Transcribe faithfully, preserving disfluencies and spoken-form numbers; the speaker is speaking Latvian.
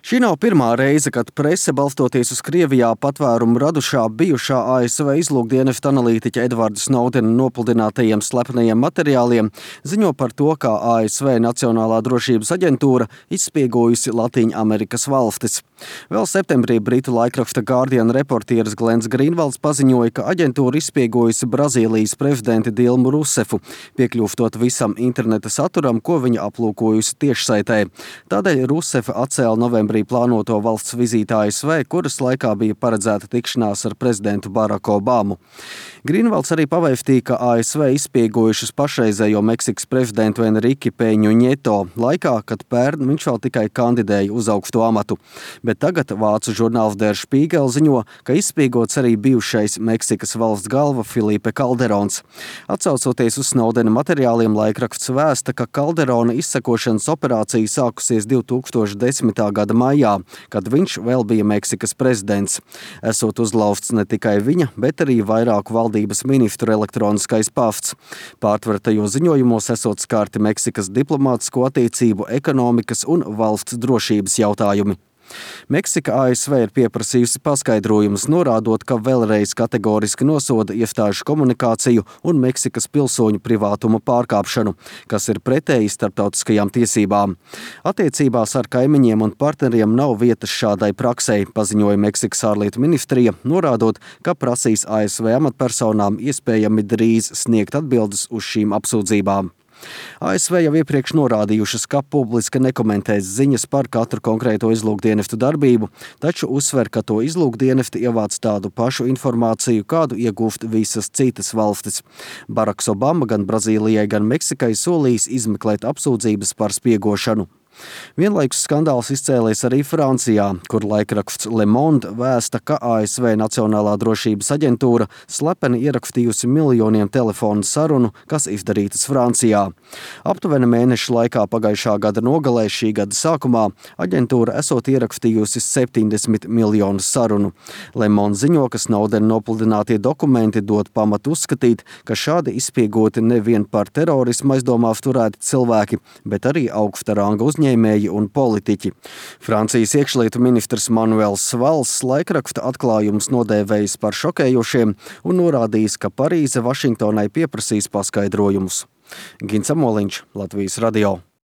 Šī nav pirmā reize, kad prese, balstoties uz Krievijā patvērumu radušā bijušā A S V izlūkdienesta analītiķa Edvarda Snowdena nopludinātajiem slepenajiem materiāliem, ziņo par to, kā A S V Nacionālā drošības aģentūra izspiegojusi Latīņamerikas valstis. Vēl septembrī britu laikraksta Guardian reportieris Glens Grīnvalds paziņoja, ka aģentūra izspiegojusi Brazīlijas prezidenti Dilmu Rusefu, piekļūstot visam interneta saturam, ko viņa aplūkojusi tiešsaitē. Tādēļ Rusefa atcēla novembrī plānoto valsts vizīti A S V, kuras laikā bija paredzēta tikšanās ar prezidentu Baraku Obamu. Grīnvalds arī pavēstīja, ka A S V izspiegojušas pašreizējo Meksikas prezidentu Enrique Peņu Ņeto laikā, kad pērn viņš vēl tikai kandidēja uz augsto amatu. Bet tagad vācu žurnāls Der Spiegel ziņo, ka izspiegots arī bijušais Meksikas valsts galva Filipe Kalderons. Atsaucoties uz Snowdena materiāliem, laikraksts vēsta, ka Kalderona izsekošanas operācija sākusies divi tūkstoši desmitā gada maijā, kad viņš vēl bija Meksikas prezidents. Esot uzlauzts ne tikai viņa, bet arī vairāku valdības ministru elektroniskais pasts. Pārtvertajos ziņojumos esot skārti Meksikas diplomātisko attiecību, ekonomikas un valsts drošības jautājumi. Meksika A S V ir pieprasījusi paskaidrojumus, norādot, ka vēlreiz kategoriski nosoda iestāžu komunikāciju un Meksikas pilsoņu privātuma pārkāpšanu, kas ir pretēji starptautiskajām tiesībām. Attiecībās ar kaimiņiem un partneriem nav vietas šādai praksei, paziņoja Meksikas ārlietu ministrija, norādot, ka prasīs A S V amatpersonām iespējami drīz sniegt atbildes uz šīm apsūdzībām. A S V jau iepriekš norādījušas, ka publiski nekomentēs ziņas par katru konkrēto izlūkdienestu darbību, taču uzsver, ka to izlūkdienesti ievāc tādu pašu informāciju, kādu iegūst visas citas valstis. Baraks Obama gan Brazīlijai, gan Meksikai solījis izmeklēt apsūdzības par spiegošanu. Vienlaikus skandāls izcēlies arī Francijā, kur laikraksts Le Monde vēsta, ka A S V Nacionālā drošības aģentūra slepeni ierakstījusi miljoniem telefonu sarunu, kas izdarītas Francijā. Aptuveni mēnešu laikā pagājušā gada nogalē šī gada sākumā aģentūra esot ierakstījusi septiņdesmit miljonus sarunu. Le Monde ziņo, ka Snowdena nopludinātie dokumenti dod pamatu uzskatīt, ka šādi izspiegoti nevien par terorismu aizdomās turēti cilvēki, bet arī augsta ranga uzņēmumi un politiķi. Francijas iekšlietu ministrs Manuels Valls laikraksta atklājumus nodēvējis par šokējošiem un norādījis, ka Parīze Vašingtonai pieprasīs paskaidrojumus. Gins Amoliņš, Latvijas radio.